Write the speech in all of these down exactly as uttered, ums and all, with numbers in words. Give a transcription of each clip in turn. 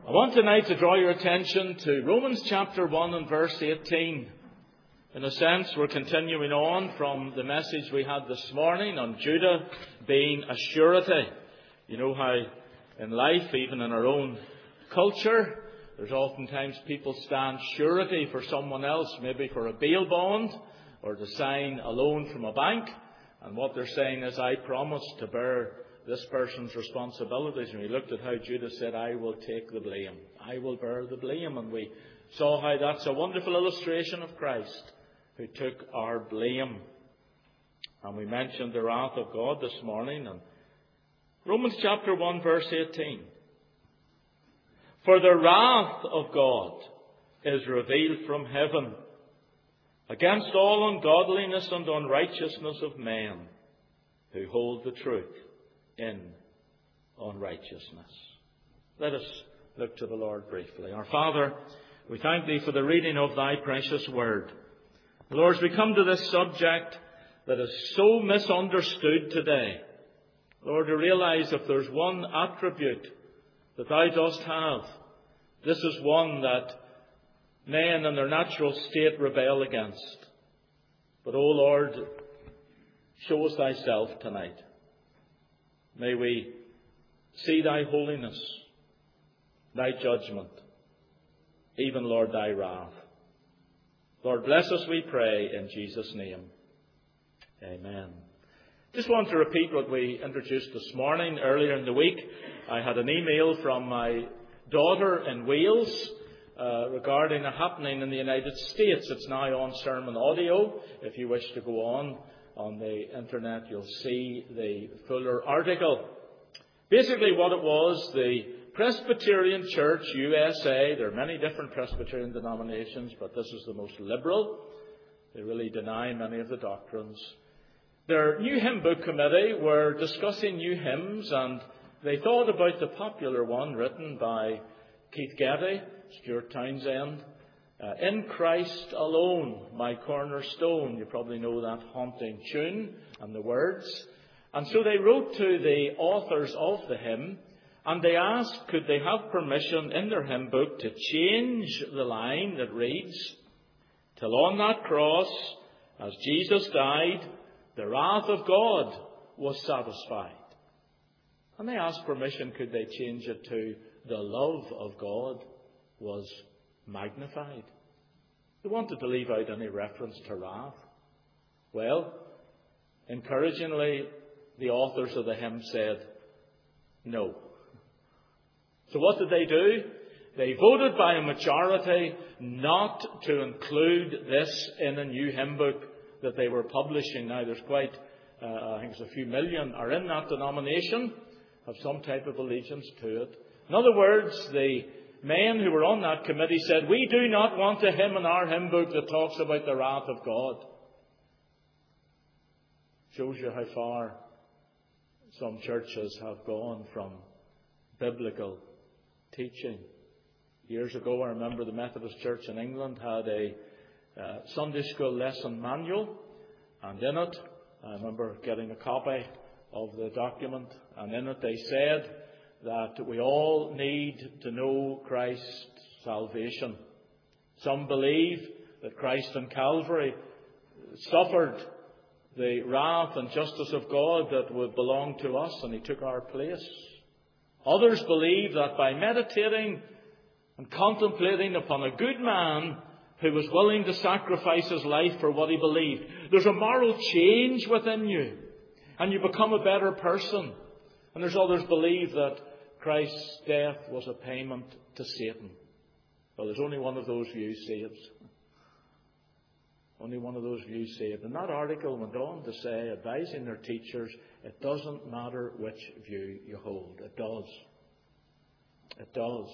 I want tonight to draw your attention to Romans chapter one and verse eighteen. In a sense, we're continuing on from the message we had this morning on Judah being a surety. You know how in life, even in our own culture, there's oftentimes people stand surety for someone else, maybe for a bail bond or to sign a loan from a bank. And what they're saying is, I promise to bear this person's responsibilities. And we looked at how Judah said, I will take the blame. I will bear the blame. And we saw how that's a wonderful illustration of Christ, who took our blame. And we mentioned the wrath of God this morning. And Romans chapter one, verse eighteen. For the wrath of God is revealed from heaven against all ungodliness and unrighteousness of men who hold the truth in unrighteousness. Let us look to the Lord briefly. Our Father, we thank Thee for the reading of Thy precious word. Lord, as we come to this subject that is so misunderstood today, Lord, to realize if there's one attribute that Thou dost have, this is one that men in their natural state rebel against. But, O Lord, show us Thyself tonight. May we see Thy holiness, Thy judgment, even, Lord, Thy wrath. Lord, bless us, we pray, in Jesus' name. Amen. Just want to repeat what we introduced this morning. Earlier in the week, I had an email from my daughter in Wales uh, regarding a happening in the United States. It's now on sermon audio. If you wish to go on on the internet, you'll see the fuller article. Basically what it was, the Presbyterian Church U S A, there are many different Presbyterian denominations, but this is the most liberal. They really deny many of the doctrines. Their new hymn book committee were discussing new hymns, and they thought about the popular one written by Keith Getty, Stuart Townsend, uh, In Christ Alone, My Cornerstone. You probably know that haunting tune and the words. And so they wrote to the authors of the hymn, and they asked, could they have permission in their hymn book to change the line that reads, till on that cross, as Jesus died, the wrath of God was satisfied. And they asked permission, could they change it to, the love of God was magnified. They wanted to leave out any reference to wrath. Well, encouragingly, the authors of the hymn said, no. So what did they do? They voted by a majority not to include this in a new hymn book that they were publishing. Now, there's quite, uh, I think it's a few million are in that denomination, have some type of allegiance to it. In other words, the men who were on that committee said, we do not want a hymn in our hymn book that talks about the wrath of God. Shows you how far some churches have gone from biblical teaching. Years ago, I remember the Methodist Church in England had a uh, Sunday school lesson manual, and in it, I remember getting a copy of the document, and in it they said that we all need to know Christ's salvation. Some believe that Christ on Calvary suffered the wrath and justice of God that would belong to us, and He took our place. Others believe that by meditating and contemplating upon a good man who was willing to sacrifice his life for what he believed, there's a moral change within you, and you become a better person. And there's others believe that Christ's death was a payment to Satan. Well, there's only one of those views saves. Only one of those views saved. And that article went on to say, advising their teachers, it doesn't matter which view you hold. It does. It does.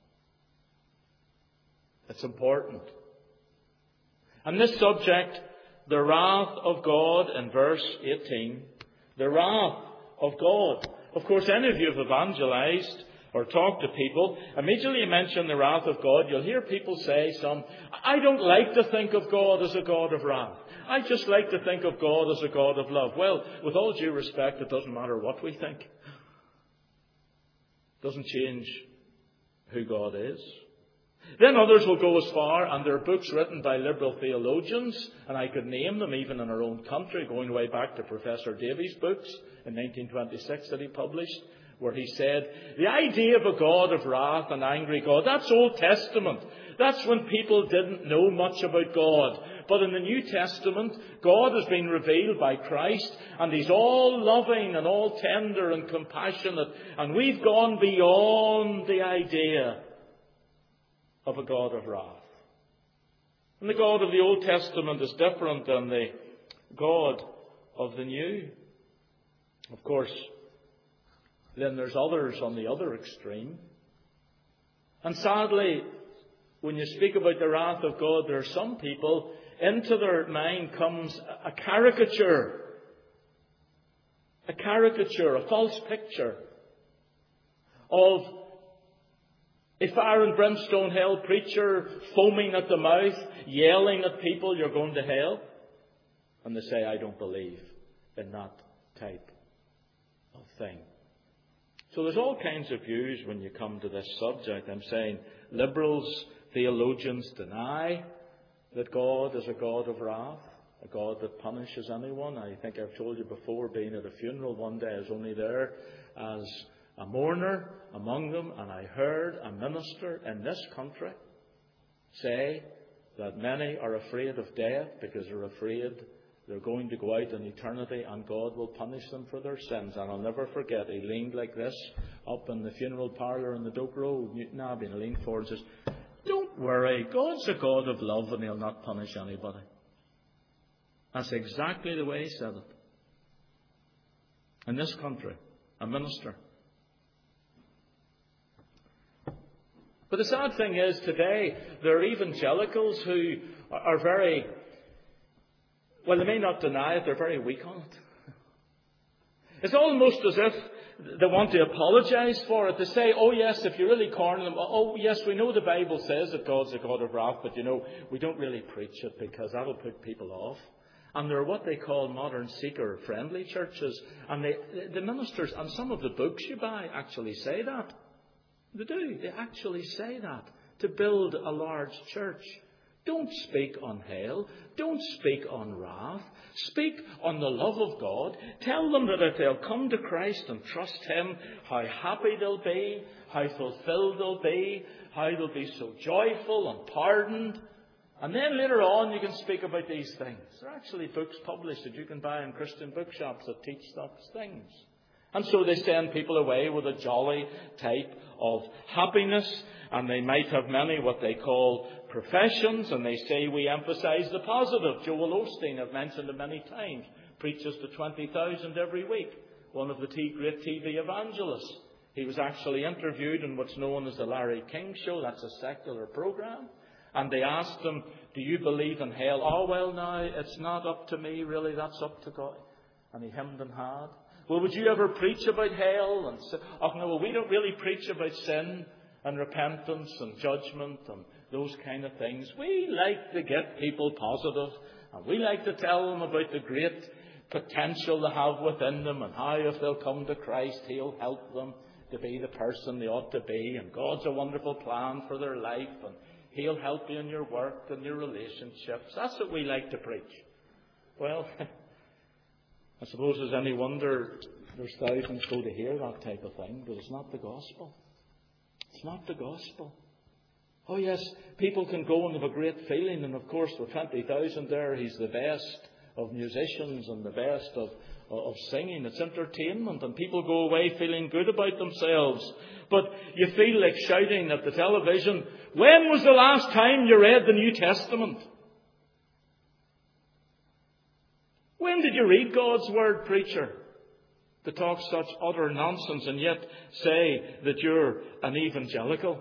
It's important. And this subject, the wrath of God, in verse eighteen, the wrath of God. Of course, any of you have evangelized or talked to people, immediately you mention the wrath of God, you'll hear people say some, I don't like to think of God as a God of wrath. I just like to think of God as a God of love. Well, with all due respect, it doesn't matter what we think. It doesn't change who God is. Then others will go as far, and there are books written by liberal theologians, and I could name them even in our own country, going way back to Professor Davies' books in nineteen twenty-six that he published, where he said, the idea of a God of wrath, an angry God, that's Old Testament. That's when people didn't know much about God. But in the New Testament, God has been revealed by Christ, and He's all loving and all tender and compassionate, and we've gone beyond the idea of a God of wrath. And the God of the Old Testament is different than the God of the New. Of course, then there's others on the other extreme. And sadly, when you speak about the wrath of God, there are some people, into their mind comes a caricature. A caricature, a false picture of a fire and brimstone hell preacher foaming at the mouth, yelling at people, you're going to hell. And they say, I don't believe in that type of thing. So there's all kinds of views when you come to this subject. I'm saying liberals, theologians deny that God is a God of wrath, a God that punishes anyone. I think I've told you before, being at a funeral one day, I was only there as a mourner among them, and I heard a minister in this country say that many are afraid of death because they're afraid they're going to go out in eternity and God will punish them for their sins. And I'll never forget, he leaned like this up in the funeral parlour in the Doak Road, Newton Abbey, and he leaned forward and says, don't worry, God's a God of love and He'll not punish anybody. That's exactly the way he said it. In this country, a minister. But the sad thing is, today, there are evangelicals who are very, well, they may not deny it, they're very weak on it. It's almost as if they want to apologise for it. They say, oh yes, if you really corner them, oh yes, we know the Bible says that God's a God of wrath, but you know, we don't really preach it because that'll put people off. And they're what they call modern seeker-friendly churches. And they, the ministers, and some of the books you buy actually say that. They do. They actually say that. To build a large church. Don't speak on hell. Don't speak on wrath. Speak on the love of God. Tell them that if they'll come to Christ and trust Him, how happy they'll be, how fulfilled they'll be, how they'll be so joyful and pardoned. And then later on you can speak about these things. There are actually books published that you can buy in Christian bookshops that teach those things. And so they send people away with a jolly type of happiness, and they might have many what they call professions, and they say we emphasize the positive. Joel Osteen, I've mentioned him many times, preaches to twenty thousand every week, one of the great T V evangelists. He was actually interviewed in what's known as the Larry King Show. That's a secular program. And they asked him, do you believe in hell? Oh, well, now, it's not up to me, really. That's up to God. And he hemmed and hawed. Well, would you ever preach about hell? And say, oh, no, well, we don't really preach about sin and repentance and judgment and those kind of things. We like to get people positive, and we like to tell them about the great potential they have within them and how if they'll come to Christ, He'll help them to be the person they ought to be, and God's a wonderful plan for their life, and He'll help you in your work and your relationships. That's what we like to preach. Well, I suppose there's any wonder there's thousands go to hear that type of thing, but it's not the gospel. It's not the gospel. Oh yes, people can go and have a great feeling, and of course with twenty thousand there, he's the best of musicians and the best of, of singing. It's entertainment, and people go away feeling good about themselves. But you feel like shouting at the television, when was the last time you read the New Testament? When did you read God's Word, preacher? To talk such utter nonsense and yet say that you're an evangelical.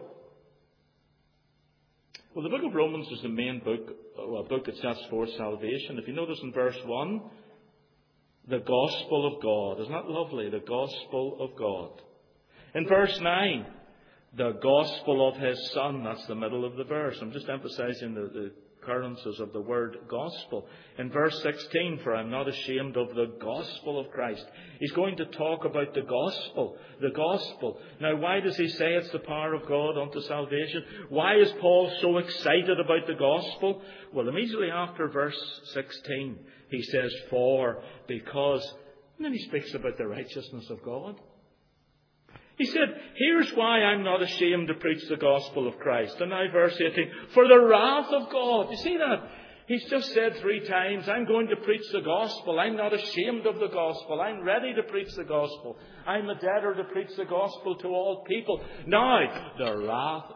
Well, the book of Romans is the main book, a book that sets forth salvation. If you notice in verse one, the gospel of God. Isn't that lovely? The gospel of God. In verse nine, the gospel of His Son. That's the middle of the verse. I'm just emphasizing the, the occurrences of the word gospel. In verse sixteen, for I'm not ashamed of the gospel of Christ. He's going to talk about the gospel. The gospel. Now, why does he say it's the power of God unto salvation? Why is Paul so excited about the gospel? Well, immediately after verse sixteen, he says, for, because, and then he speaks about the righteousness of God. He said, here's why I'm not ashamed to preach the gospel of Christ. And now verse eighteen, for the wrath of God. You see that? He's just said three times, I'm going to preach the gospel. I'm not ashamed of the gospel. I'm ready to preach the gospel. I'm a debtor to preach the gospel to all people. Now, the wrath.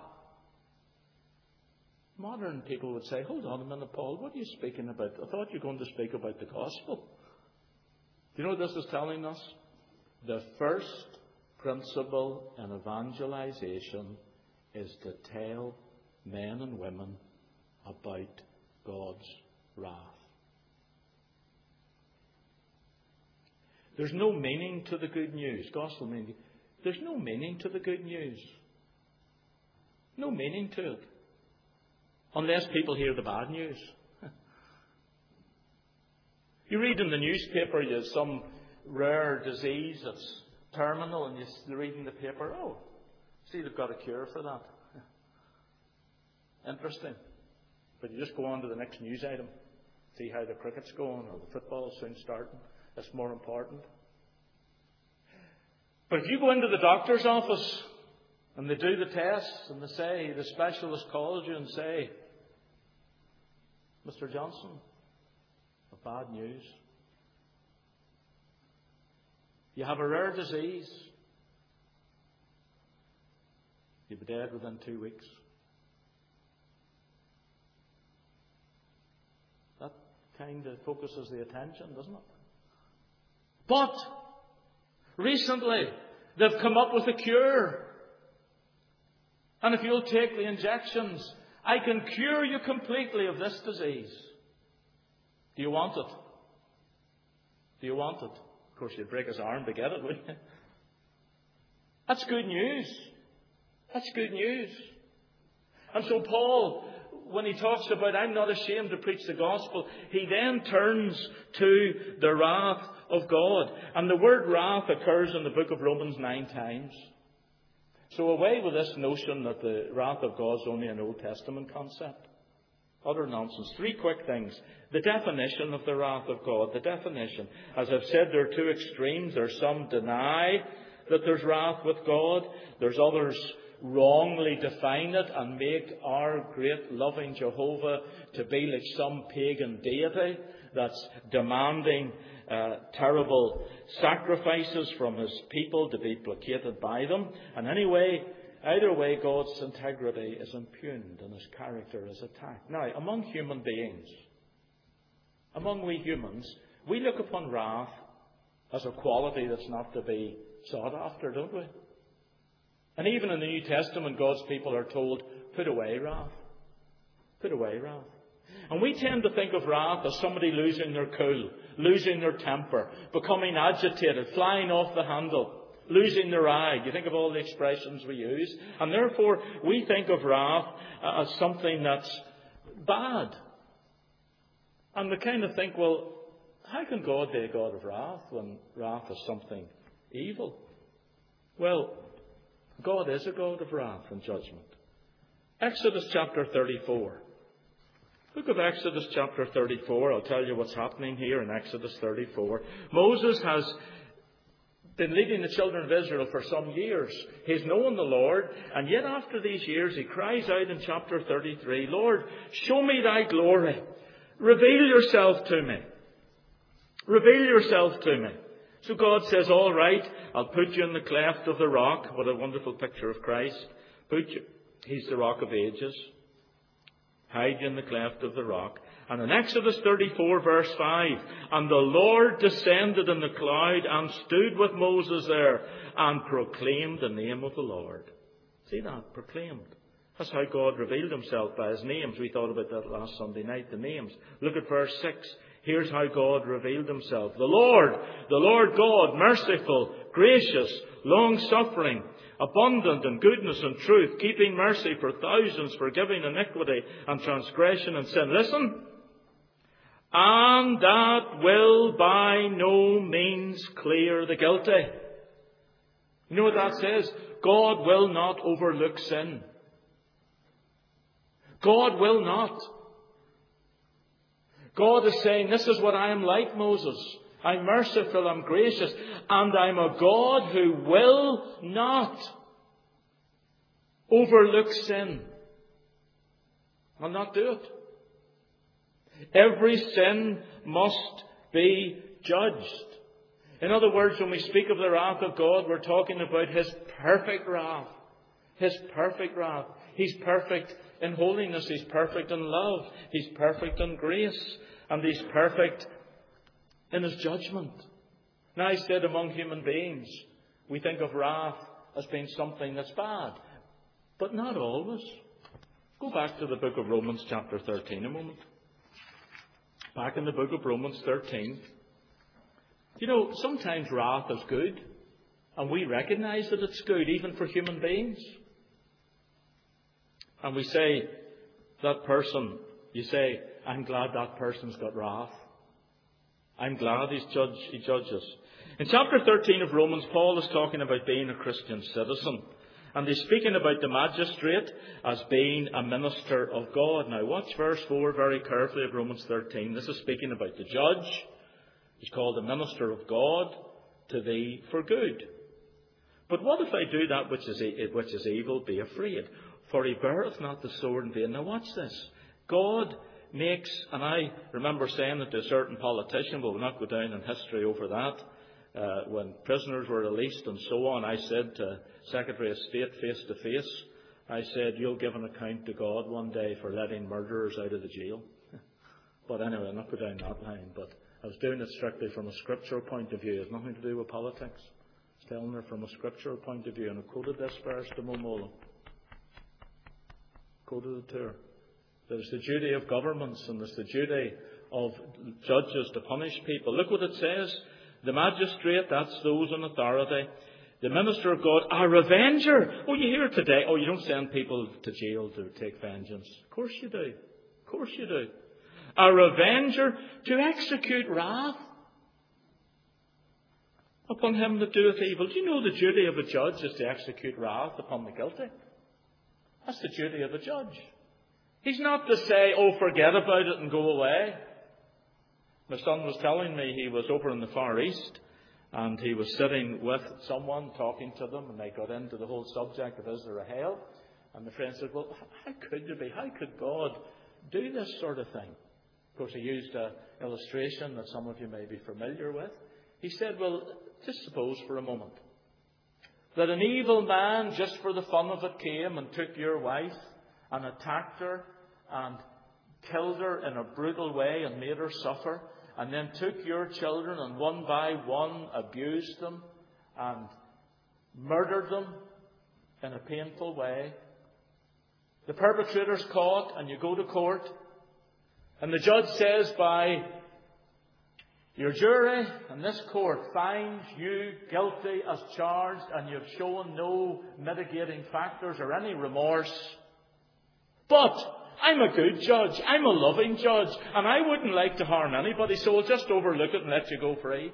Modern people would say, hold on a minute, Paul, what are you speaking about? I thought you were going to speak about the gospel. Do you know what this is telling us? The first principle in evangelization is to tell men and women about God's wrath. There's no meaning to the good news. Gospel meaning. There's no meaning to the good news. No meaning to it. Unless people hear the bad news. You read in the newspaper you have some rare disease that's terminal, and you read in the paper, oh, see, they've got a cure for that. Interesting. But you just go on to the next news item, see how the cricket's going or the football's soon starting. That's more important. But if you go into the doctor's office and they do the tests and they say, the specialist calls you and say, Mister Johnson, bad news. You have a rare disease. You'll be dead within two weeks. That kind of focuses the attention, doesn't it? But recently, they've come up with a cure. And if you'll take the injections, I can cure you completely of this disease. Do you want it? Do you want it? Of course, you'd break his arm to get it, wouldn't you? That's good news. That's good news. And so Paul, when he talks about, I'm not ashamed to preach the gospel, he then turns to the wrath of God. And the word wrath occurs in the book of Romans nine times. So away with this notion that the wrath of God is only an Old Testament concept. Utter nonsense. Three quick things. The definition of the wrath of God. The definition. As I've said, there are two extremes. There's some deny that there's wrath with God. There's others wrongly define it and make our great loving Jehovah to be like some pagan deity that's demanding uh, terrible sacrifices from his people to be placated by them. And anyway, either way, God's integrity is impugned and his character is attacked. Now, among human beings, among we humans, we look upon wrath as a quality that's not to be sought after, don't we? And even in the New Testament, God's people are told, put away wrath. Put away wrath. And we tend to think of wrath as somebody losing their cool, losing their temper, becoming agitated, flying off the handle, losing their eye. You think of all the expressions we use. And therefore, we think of wrath as something that's bad. And we kind of think, well, how can God be a God of wrath when wrath is something evil? Well, God is a God of wrath and judgment. Exodus chapter thirty-four. Book of Exodus chapter thirty-four. I'll tell you what's happening here in Exodus thirty-four. Moses has been leading the children of Israel for some years. He's known the Lord, and yet after these years he cries out in chapter thirty-three, Lord, show me thy glory. Reveal yourself to me. Reveal yourself to me. So God says, all right, I'll put you in the cleft of the rock. What a wonderful picture of Christ. Put you, he's the rock of ages. Hide you in the cleft of the rock. And in Exodus thirty-four verse five, and the Lord descended in the cloud and stood with Moses there and proclaimed the name of the Lord. See that? Proclaimed. That's how God revealed himself, by his names. We thought about that last Sunday night, the names. Look at verse six. Here's how God revealed himself. The Lord, the Lord God, merciful, gracious, long-suffering, abundant in goodness and truth, keeping mercy for thousands, forgiving iniquity and transgression and sin. Listen. And that will by no means clear the guilty. You know what that says? God will not overlook sin. God will not. God is saying, this is what I am like, Moses. I'm merciful, I'm gracious, and I'm a God who will not overlook sin. I'll not do it. Every sin must be judged. In other words, when we speak of the wrath of God, we're talking about His perfect wrath. His perfect wrath. He's perfect in holiness. He's perfect in love. He's perfect in grace. And He's perfect in His judgment. Now, I said among human beings, we think of wrath as being something that's bad. But not always. Go back to the book of Romans chapter thirteen a moment. Back in the book of Romans thirteen. You know, sometimes wrath is good. And we recognize that it's good, even for human beings. And we say, that person, you say, I'm glad that person's got wrath. I'm glad he's judge, he judges. In chapter thirteen of Romans, Paul is talking about being a Christian citizen. And he's speaking about the magistrate as being a minister of God. Now watch verse four very carefully of Romans thirteen. This is speaking about the judge. He's called a minister of God to thee for good. But what if I do that which is, which is evil? Be afraid. For he beareth not the sword in vain. Now watch this. God makes, and I remember saying it to a certain politician, but we'll not go down in history over that, uh, when prisoners were released and so on, I said to Secretary of State face to face, I said, you'll give an account to God one day for letting murderers out of the jail. But anyway, I'll not go down that line. But I was doing it strictly from a scriptural point of view. It has nothing to do with politics. I was telling her from a scriptural point of view, and I quoted this verse to Momola. Quoted it to her. There's the duty of governments and there's the duty of judges to punish people. Look what it says. The magistrate, that's those in authority. The minister of God, a revenger. Oh, you hear it today. Oh, you don't send people to jail to take vengeance. Of course you do. Of course you do. A revenger to execute wrath upon him that doeth evil. Do you know the duty of a judge is to execute wrath upon the guilty? That's the duty of a judge. He's not to say, oh, forget about it and go away. My son was telling me he was over in the Far East and he was sitting with someone talking to them and they got into the whole subject of is there a hell? And the friend said, well, how could there be? How could God do this sort of thing? Of course, he used an illustration that some of you may be familiar with. He said, well, just suppose for a moment that an evil man, just for the fun of it, came and took your wife and attacked her and killed her in a brutal way and made her suffer, and then took your children and one by one abused them and murdered them in a painful way. The perpetrator's caught and you go to court and the judge says by your jury and this court finds you guilty as charged and you've shown no mitigating factors or any remorse. But I'm a good judge. I'm a loving judge. And I wouldn't like to harm anybody, so I'll just overlook it and let you go free.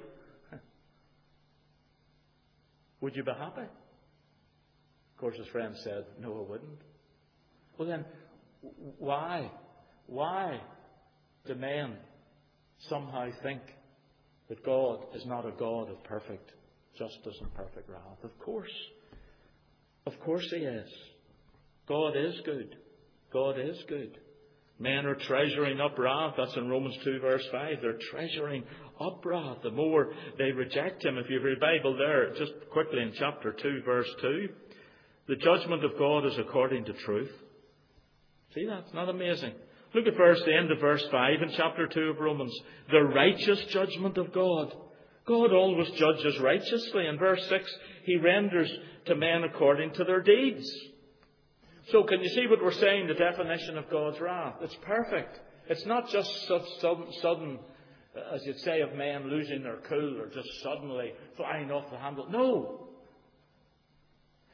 Would you be happy? Of course, his friend said, no, I wouldn't. Well then, why? Why do men somehow think that God is not a God of perfect justice and perfect wrath? Of course. Of course He is. God is good. God is good. Men are treasuring up wrath. That's in Romans two verse five. They're treasuring up wrath. The more they reject Him. If you have your Bible there, just quickly in chapter two verse two. The judgment of God is according to truth. See that? It's not amazing. Look at verse, the end of verse five in chapter two of Romans. The righteous judgment of God. God always judges righteously. In verse six, He renders to men according to their deeds. So can you see what we're saying, the definition of God's wrath? It's perfect. It's not just such sudden, sudden, as you'd say, of men losing their cool or just suddenly flying off the handle. No.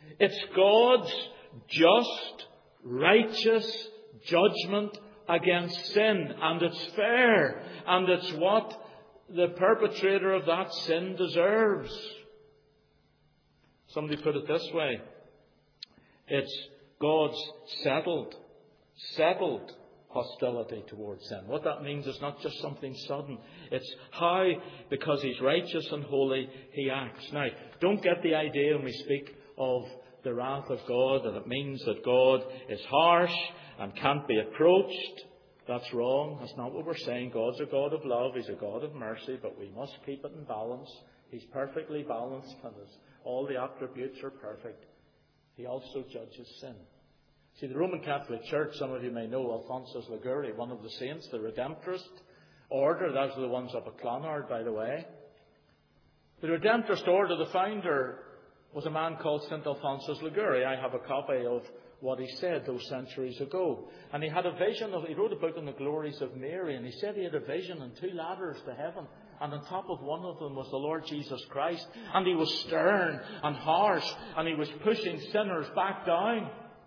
It's God's just, righteous judgment against sin. And it's fair. And it's what the perpetrator of that sin deserves. Somebody put it this way. It's God's settled, settled hostility towards sin. What that means is not just something sudden. It's how, because He's righteous and holy, He acts. Now, don't get the idea when we speak of the wrath of God that it means that God is harsh and can't be approached. That's wrong. That's not what we're saying. God's a God of love. He's a God of mercy, but we must keep it in balance. He's perfectly balanced, and all the attributes are perfect. He also judges sin. See, the Roman Catholic Church, some of you may know Alphonsus Liguori, one of the saints, the Redemptorist order. Those are the ones up at Clonard, by the way. The Redemptorist order, the founder was a man called Saint Alphonsus Liguori. I have a copy of what he said those centuries ago. And he had a vision of, he wrote a book on the glories of Mary, and he said he had a vision and two ladders to heaven. And on top of one of them was the Lord Jesus Christ. And He was stern and harsh, and He was pushing sinners back down.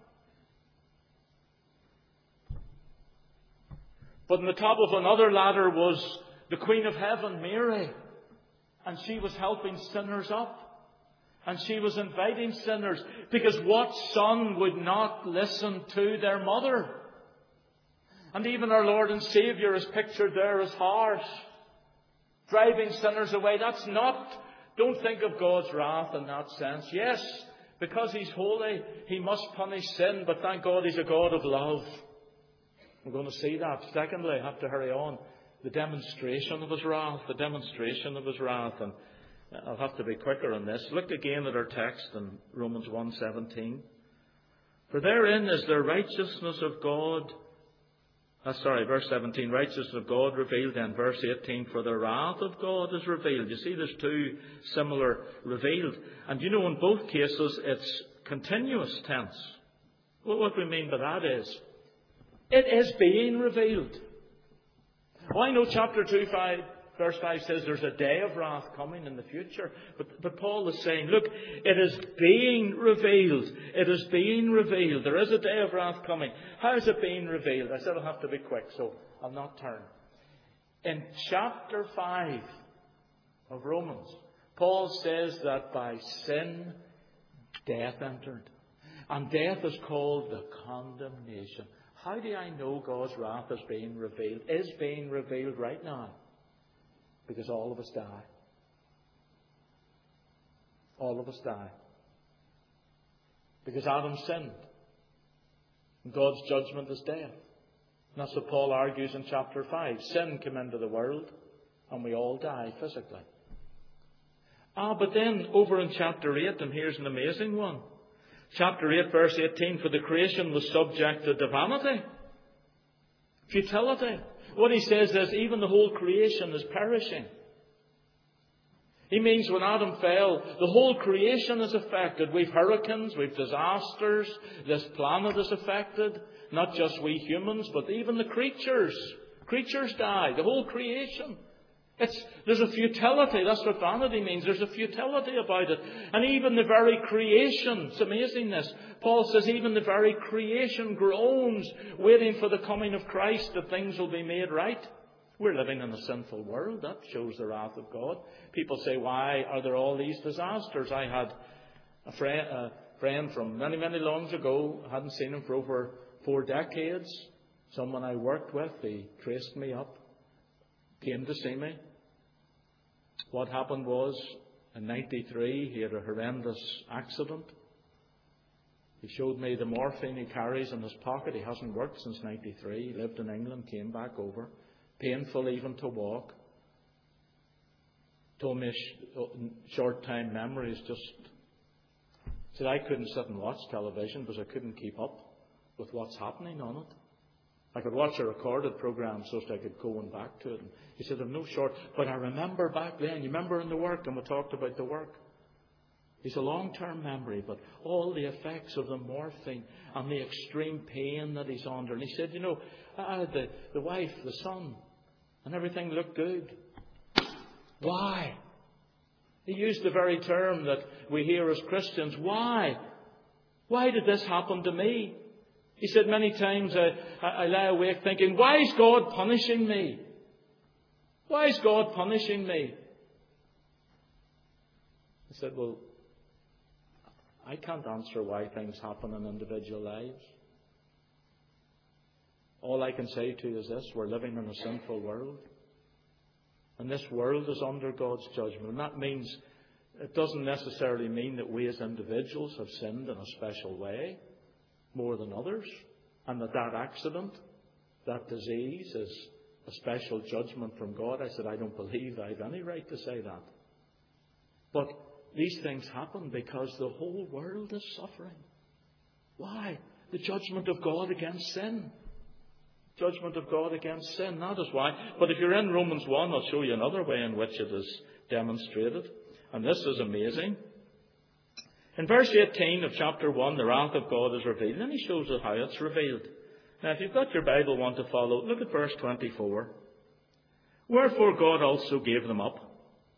But on the top of another ladder was the Queen of Heaven, Mary. And she was helping sinners up. And she was inviting sinners. Because what son would not listen to their mother? And even our Lord and Saviour is pictured there as harsh, driving sinners away. That's not, don't think of God's wrath in that sense. Yes, because He's holy, He must punish sin. But thank God He's a God of love. We're going to see that. Secondly, I have to hurry on. The demonstration of His wrath. The demonstration of His wrath. And I'll have to be quicker on this. Look again at our text in Romans one seventeen. For therein is the righteousness of God. Uh, sorry, verse seventeen. Righteousness of God revealed. Then verse eighteen. For the wrath of God is revealed. You see, there's two similar revealed. And you know, in both cases, it's continuous tense. Well, what we mean by that is, it is being revealed. Well, I know chapter two, five, verse five says there's a day of wrath coming in the future. But, but Paul is saying, look, it is being revealed. It is being revealed. There is a day of wrath coming. How is it being revealed? I said I'll have to be quick, so I'll not turn. In chapter five of Romans, Paul says that by sin, death entered. And death is called the condemnation. How do I know God's wrath is being revealed? Is being revealed right now? Because all of us die. All of us die. Because Adam sinned. And God's judgment is death. And that's what Paul argues in chapter five. Sin came into the world, and we all die physically. Ah, but then over in chapter eight, and here's an amazing one. Chapter eight, verse eighteen, for the creation was subjected to vanity, futility. What he says is even the whole creation is perishing. He means when Adam fell, the whole creation is affected. We've hurricanes, we've disasters, this planet is affected. Not just we humans, but even the creatures. Creatures die, the whole creation. It's, there's a futility. That's what vanity means. There's a futility about it. And even the very creation, it's amazing this. Paul says even the very creation groans, waiting for the coming of Christ, that things will be made right. We're living in a sinful world. That shows the wrath of God. People say, why are there all these disasters? I had a friend, a friend from many, many longs ago. I hadn't seen him for over four decades. Someone I worked with, he traced me up, came to see me. What happened was, in ninety-three, he had a horrendous accident. He showed me the morphine he carries in his pocket. He hasn't worked since ninety-three. He lived in England, came back over. Painful even to walk. Told me short-time memories just... Said I couldn't sit and watch television because I couldn't keep up with what's happening on it. I could watch a recorded program so that I could go on back to it. And he said, I'm no short. But I remember back then, you remember in the work, and we talked about the work. He's a long-term memory, but all the effects of the morphine and the extreme pain that he's under. And he said, you know, I had the, the wife, the son, and everything looked good. Why? He used the very term that we hear as Christians. Why? Why did this happen to me? He said, many times I, I, I lie awake thinking, why is God punishing me? Why is God punishing me? He said, well, I can't answer why things happen in individual lives. All I can say to you is this: we're living in a sinful world. And this world is under God's judgment. And that means, it doesn't necessarily mean that we as individuals have sinned in a special way, more than others, and that that accident, that disease is a special judgment from God. I said, I don't believe I have any right to say that. But these things happen because the whole world is suffering. Why? The judgment of God against sin. Judgment of God against sin. That is why. But if you're in Romans one, I'll show you another way in which it is demonstrated. And this is amazing. In verse eighteen of chapter one, the wrath of God is revealed. And he shows us how it's revealed. Now, if you've got your Bible, want to follow, look at verse twenty-four. Wherefore God also gave them up.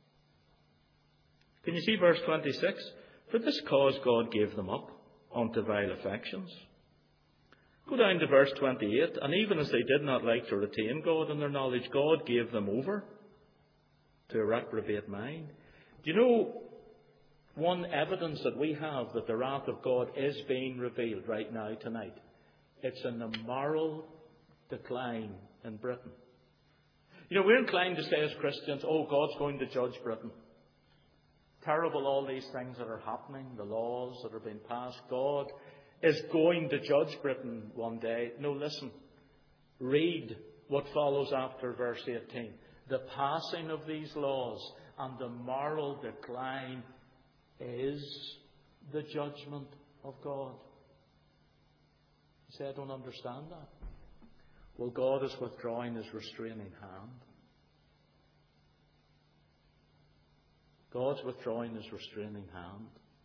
Can you see verse twenty-six? For this cause God gave them up unto vile affections. Go down to verse twenty-eight. And even as they did not like to retain God in their knowledge, God gave them over to a reprobate mind. Do you know one evidence that we have that the wrath of God is being revealed right now, tonight? It's in the moral decline in Britain. You know, we're inclined to say as Christians, oh, God's going to judge Britain. Terrible, all these things that are happening, the laws that are being passed. God is going to judge Britain one day. No, listen. Read what follows after verse eighteen. The passing of these laws and the moral decline is the judgment of God. You say, I don't understand that. Well, God is withdrawing his restraining hand. God's withdrawing his restraining hand.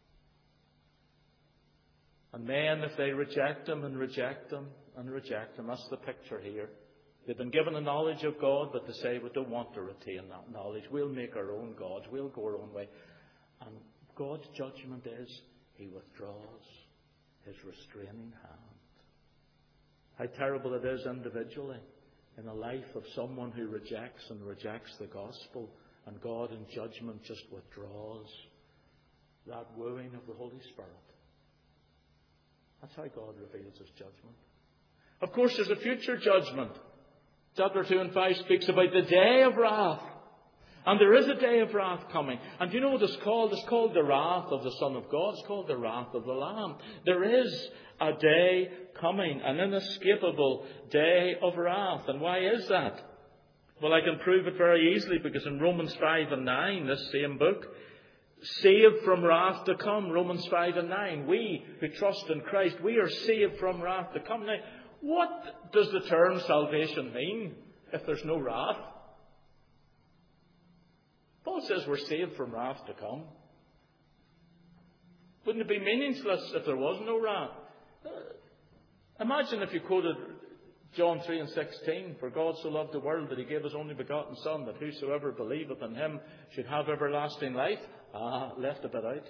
And men, if they reject him and reject him and reject him, that's the picture here. They've been given a knowledge of God, but they say we don't want to retain that knowledge. We'll make our own gods. We'll go our own way. And God's judgment is he withdraws his restraining hand. How terrible it is individually in the life of someone who rejects and rejects the gospel, and God in judgment just withdraws that wooing of the Holy Spirit. That's how God reveals his judgment. Of course, there's a future judgment. Chapter two and five speaks about the day of wrath. And there is a day of wrath coming. And you know what it's called? It's called the wrath of the Son of God. It's called the wrath of the Lamb. There is a day coming, an inescapable day of wrath. And why is that? Well, I can prove it very easily, because in Romans five and nine, this same book, saved from wrath to come, Romans five and nine, we who trust in Christ, we are saved from wrath to come. Now, what does the term salvation mean if there's no wrath? Paul says we're saved from wrath to come. Wouldn't it be meaningless if there was no wrath? Imagine if you quoted John three and sixteen, for God so loved the world that he gave his only begotten Son, that whosoever believeth in him should have everlasting life. Ah, left a bit out.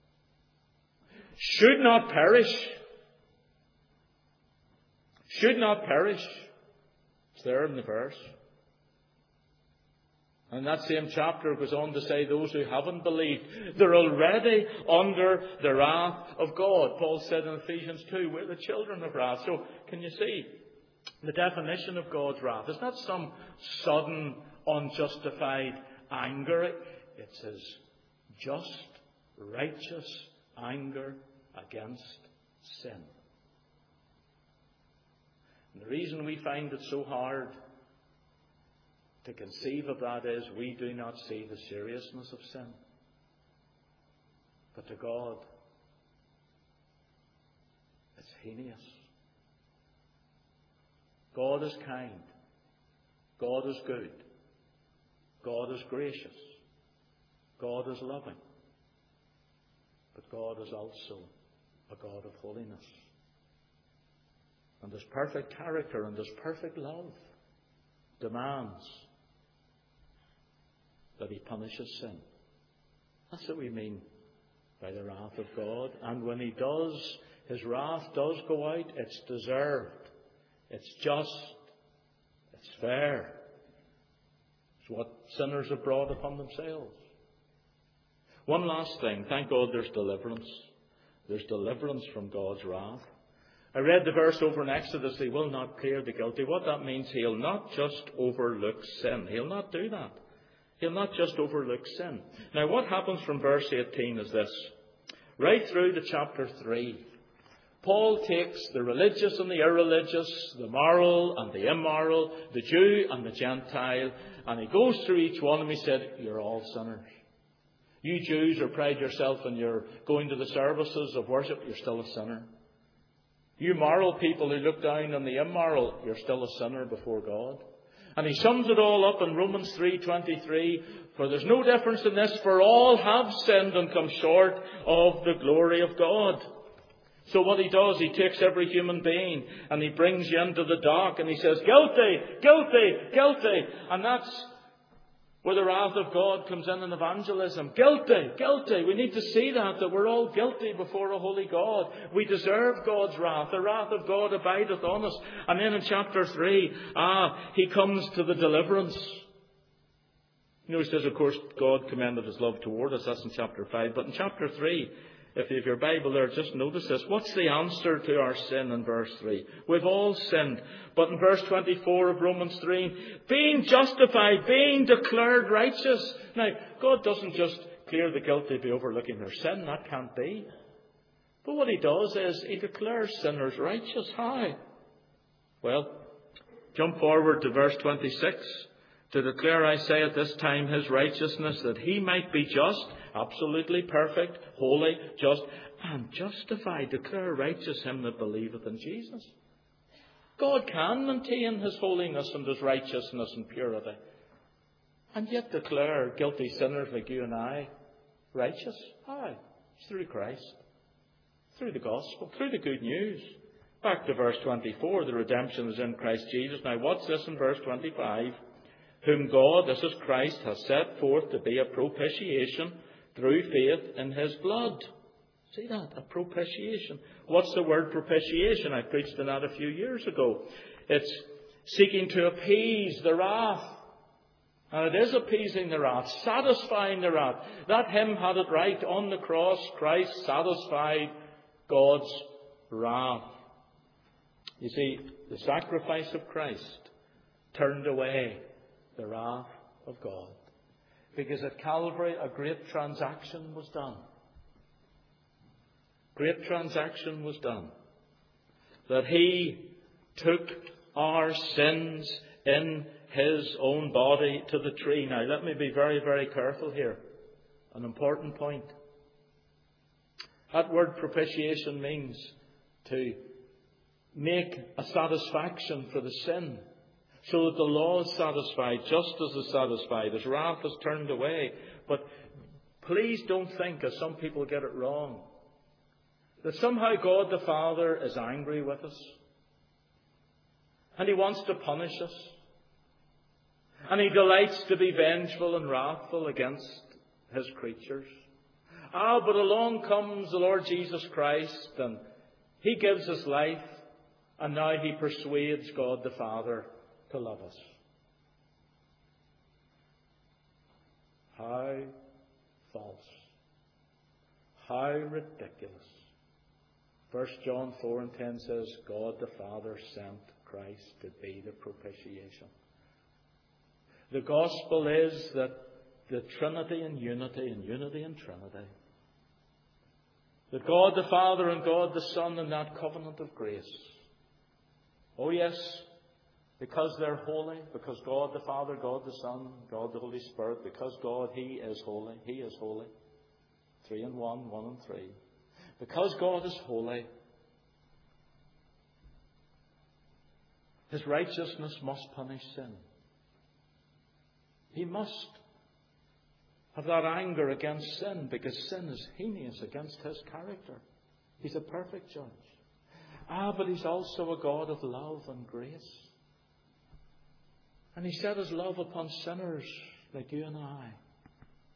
Should not perish. Should not perish. It's there in the verse. And that same chapter goes on to say those who haven't believed, they're already under the wrath of God. Paul said in Ephesians two, we're the children of wrath. So, can you see the definition of God's wrath? It's not some sudden, unjustified anger. It's his just, righteous anger against sin. And the reason we find it so hard to conceive of that is we do not see the seriousness of sin. But to God, it's heinous. God is kind. God is good. God is gracious. God is loving. But God is also a God of holiness. And his perfect character and his perfect love demands that he punishes sin. That's what we mean by the wrath of God. And when he does, His wrath does go out. It's deserved. It's just. It's fair. It's what sinners have brought upon themselves. One last thing. Thank God there's deliverance. There's deliverance from God's wrath. I read the verse over in Exodus, He will not clear the guilty. What that means, He'll not just overlook sin. He'll not do that. He'll not just overlook sin. Now, what happens from verse eighteen is this. Right through to chapter three, Paul takes the religious and the irreligious, the moral and the immoral, the Jew and the Gentile, and he goes through each one and he said, you're all sinners. You Jews who pride yourself in your going to the services of worship, you're still a sinner. You moral people who look down on the immoral, you're still a sinner before God. And he sums it all up in Romans three twenty-three. For there's no difference in this, for all have sinned and come short of the glory of God. So what he does, he takes every human being and he brings you into the dock and he says, guilty, guilty, guilty. And that's where the wrath of God comes in in evangelism. Guilty, guilty. We need to see that, that we're all guilty before a holy God. We deserve God's wrath. The wrath of God abideth on us. And then in chapter three, ah, he comes to the deliverance. You know, he says, of course, God commended his love toward us. That's in chapter five. But in chapter three, if you have your Bible there, just notice this. What's the answer to our sin in verse three? We've all sinned. But in verse twenty-four of Romans three, being justified, being declared righteous. Now, God doesn't just clear the guilty by overlooking their sin. That can't be. But what he does is he declares sinners righteous. How? Well, jump forward to verse twenty-six. To declare, I say, at this time his righteousness, that he might be just, absolutely perfect, holy, just, and justified. Declare righteous him that believeth in Jesus. God can maintain his holiness and his righteousness and purity, and yet declare guilty sinners like you and I righteous. How? It's through Christ, through the gospel, through the good news. Back to verse twenty-four, the redemption is in Christ Jesus. Now what's this in verse twenty-five? Whom God, this is Christ, has set forth to be a propitiation through faith in his blood. See that? A propitiation. What's the word propitiation? I preached on that a few years ago. It's seeking to appease the wrath. And it is appeasing the wrath, satisfying the wrath. That hymn had it right. On the cross, Christ satisfied God's wrath. You see, the sacrifice of Christ turned away the wrath of God. Because at Calvary a great transaction was done. Great transaction was done. That he took our sins in his own body to the tree. Now let me be very, very careful here. An important point. That word propitiation means to make a satisfaction for the sin, so that the law is satisfied, justice is satisfied, his wrath is turned away. But please don't think, as some people get it wrong, that somehow God the Father is angry with us, and he wants to punish us, and he delights to be vengeful and wrathful against his creatures. Ah, but along comes the Lord Jesus Christ, and he gives us life, and now he persuades God the Father to love us. How false. How ridiculous. First John four and ten says, God the Father sent Christ to be the propitiation. The gospel is that the Trinity and unity and unity and Trinity. That God the Father and God the Son in that covenant of grace. Oh yes, because they're holy, because God the Father, God the Son, God the Holy Spirit, because God, he is holy, he is holy. Three and one, one and three. Because God is holy, his righteousness must punish sin. He must have that anger against sin, because sin is heinous against his character. He's a perfect judge. Ah, but he's also a God of love and grace. And he set his love upon sinners like you and I.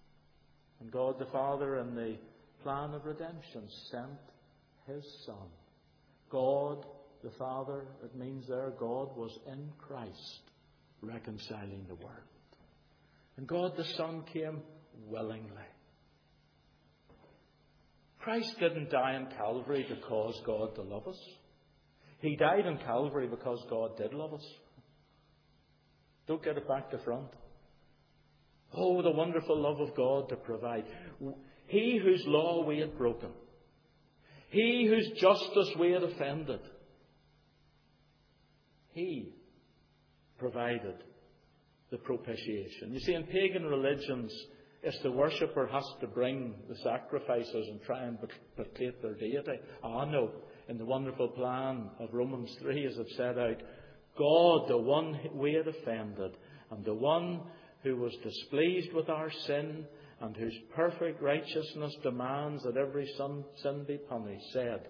And God the Father, in the plan of redemption, sent his Son God the Father, it means there God was in Christ reconciling the world. And God the Son came willingly. Christ didn't die on Calvary to cause God to love us. He died on Calvary because God did love us. Don't get it back to front. Oh, the wonderful love of God to provide. He whose law we had broken. He whose justice we had offended. He provided the propitiation. You see, in pagan religions, if the worshipper has to bring the sacrifices and try and placate their deity. Ah, no. In the wonderful plan of Romans three, as I've set out, God, the one we had offended, and the one who was displeased with our sin, and whose perfect righteousness demands that every sin be punished, said,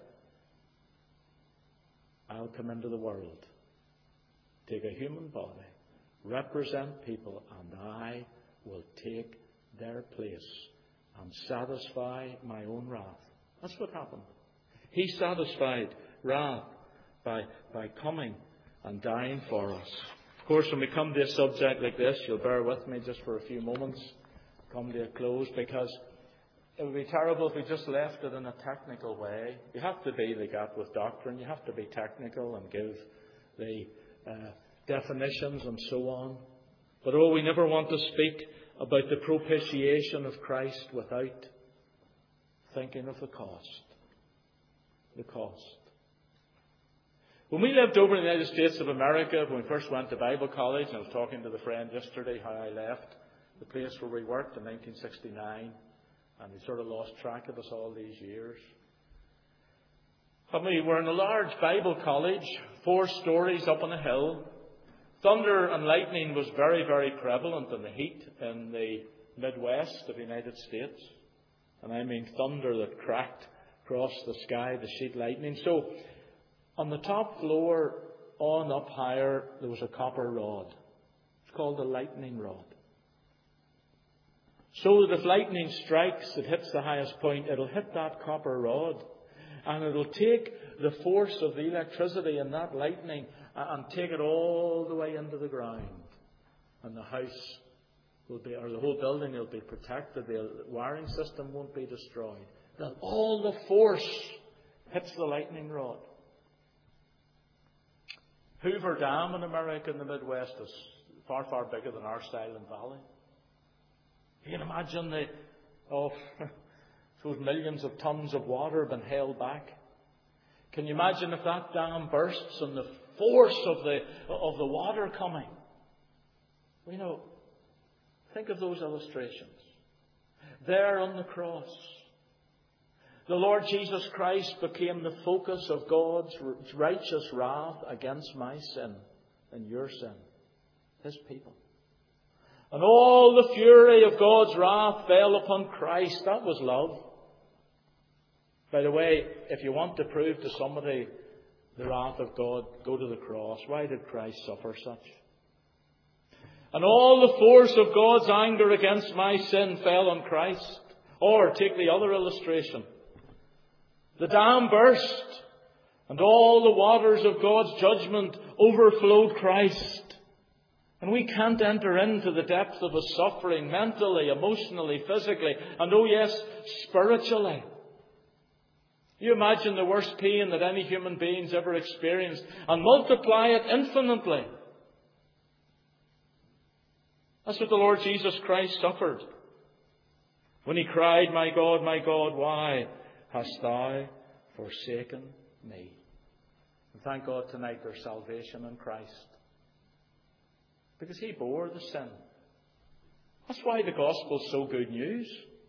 I'll come into the world, take a human body, represent people, and I will take their place and satisfy my own wrath. That's what happened. He satisfied wrath by, by coming and dying for us. Of course, when we come to a subject like this, you'll bear with me just for a few moments, come to a close, because it would be terrible if we just left it in a technical way. You have to be like that with doctrine. You have to be technical and give the uh, definitions and so on. But oh, we never want to speak about the propitiation of Christ without thinking of the cost. The cost. When we lived over in the United States of America, when we first went to Bible college, and I was talking to the friend yesterday how I left the place where we worked in nineteen sixty-nine, and we sort of lost track of us all these years. And we were in a large Bible college, four stories up on a hill. Thunder and lightning was very, very prevalent in the heat in the Midwest of the United States. And I mean thunder that cracked across the sky, the sheet lightning. So, on the top floor, on up higher, there was a copper rod. It's called a lightning rod. So that if lightning strikes, it hits the highest point, it'll hit that copper rod. And it'll take the force of the electricity in that lightning and take it all the way into the ground. And the house will be, or the whole building will be protected. The wiring system won't be destroyed. That all the force hits the lightning rod. Hoover Dam in America in the Midwest is far, far bigger than our Silent Valley. You can imagine the, oh, those millions of tons of water have been held back. Can you imagine if that dam bursts and the force of the of the water coming? You know, think of those illustrations. There on the cross, the Lord Jesus Christ became the focus of God's righteous wrath against my sin and your sin, His people. And all the fury of God's wrath fell upon Christ. That was love. By the way, if you want to prove to somebody the wrath of God, go to the cross. Why did Christ suffer such? And all the force of God's anger against my sin fell on Christ. Or take the other illustration. The dam burst, and all the waters of God's judgment overflowed Christ. And we can't enter into the depth of His suffering mentally, emotionally, physically, and oh yes, spiritually. You imagine the worst pain that any human being's ever experienced and multiply it infinitely. That's what the Lord Jesus Christ suffered when He cried, My God, my God, why hast thou forsaken me? And thank God tonight there's salvation in Christ. Because He bore the sin. That's why the gospel is so good news.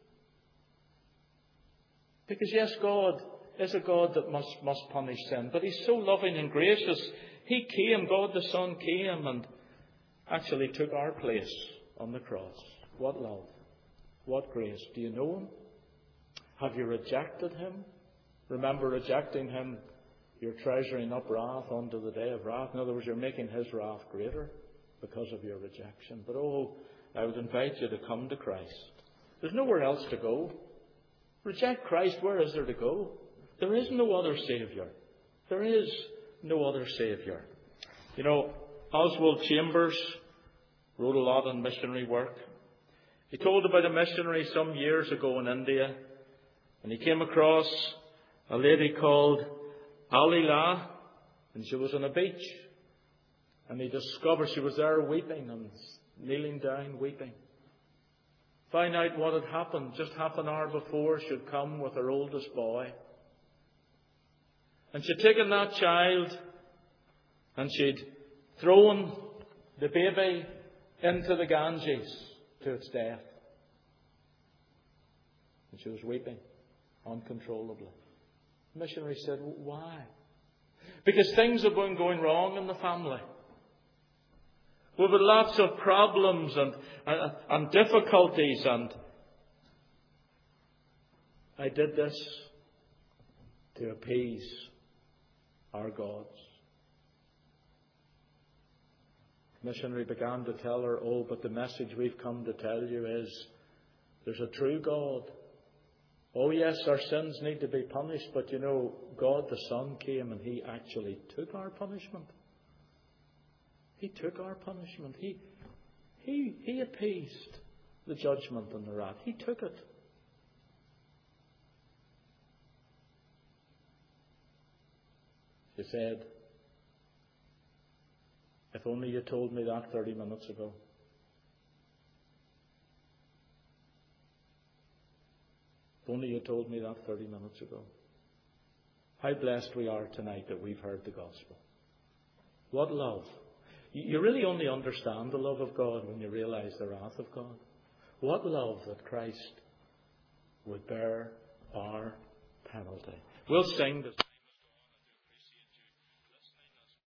Because yes, God is a God that must, must punish sin. But He's so loving and gracious. He came, God the Son came and actually took our place on the cross. What love. What grace. Do you know Him? Have you rejected Him? Remember, rejecting Him, you're treasuring up wrath unto the day of wrath. In other words, you're making His wrath greater because of your rejection. But oh, I would invite you to come to Christ. There's nowhere else to go. Reject Christ, where is there to go? There is no other Saviour. There is no other Saviour. You know, Oswald Chambers wrote a lot on missionary work. He told about a missionary some years ago in India, and he came across a lady called Alila, and she was on a beach. And he discovered she was there weeping and kneeling down weeping. Found out what had happened. Just half an hour before, she had come with her oldest boy. And she'd taken that child and she'd thrown the baby into the Ganges to its death. And she was weeping uncontrollably. The missionary said, why? Because things have been going wrong in the family. We've had lots of problems and, and, and difficulties, and I did this to appease our gods. The missionary began to tell her, oh, but the message we've come to tell you is there's a true God. Oh yes, our sins need to be punished, but you know, God the Son came and He actually took our punishment. He took our punishment. He, he, he appeased the judgment and the wrath. He took it. She said, if only you told me that thirty minutes ago. If only you told me that thirty minutes ago. How blessed we are tonight that we've heard the gospel. What love. You really only understand the love of God when you realize the wrath of God. What love that Christ would bear our penalty. We'll sing this.